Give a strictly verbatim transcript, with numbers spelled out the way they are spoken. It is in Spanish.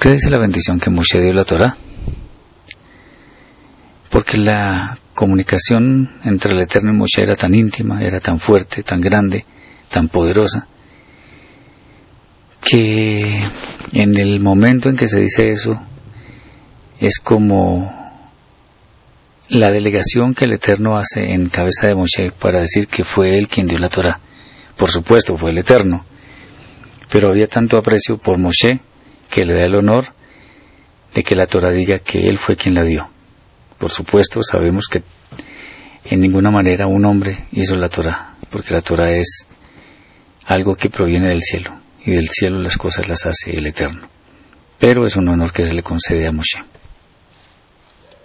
qué dice la bendición que Moshe dio la Torá? Porque la comunicación entre el Eterno y Moshe era tan íntima, era tan fuerte, tan grande, tan poderosa, que en el momento en que se dice eso, es como la delegación que el Eterno hace en cabeza de Moshe para decir que fue él quien dio la Torá. Por supuesto, fue el Eterno, pero había tanto aprecio por Moshe que le da el honor de que la Torá diga que él fue quien la dio. Por supuesto, sabemos que en ninguna manera un hombre hizo la Torá, porque la Torá es algo que proviene del cielo, y del cielo las cosas las hace el Eterno. Pero es un honor que se le concede a Moshe.